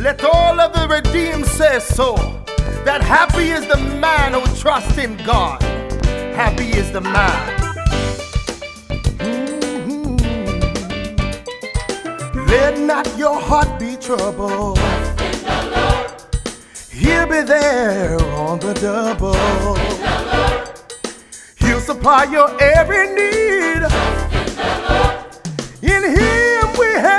Let all of the redeemed say so, that happy is the man who trusts in God. Happy is the man. Let not your heart be troubled. Trust in the Lord. He'll be there on the double. Trust in the Lord. He'll supply your every need. Trust in the Lord. In Him we have